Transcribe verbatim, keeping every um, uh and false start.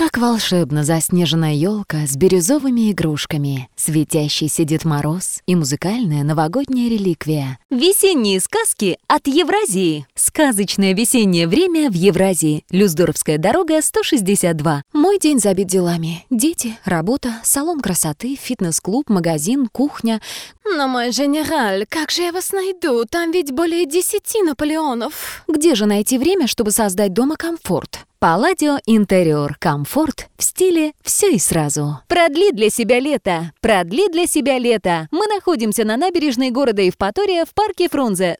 Как волшебно заснеженная елка с бирюзовыми игрушками, светящийся Дед Мороз и музыкальная новогодняя реликвия. Весенние сказки от Евразии. Сказочное весеннее время в Евразии. Люсдорфская дорога, сто шестьдесят два. Мой день забит делами. Дети, работа, салон красоты, фитнес-клуб, магазин, кухня. Но, мой генераль, как же я вас найду? Там ведь более десяти Наполеонов. Где же найти время, чтобы создать дома комфорт? Палладио Интериор. Комфорт в стиле «все и сразу». Продли для себя лето. Продли для себя лето. Мы находимся на набережной города Евпатория в парке Фрунзе.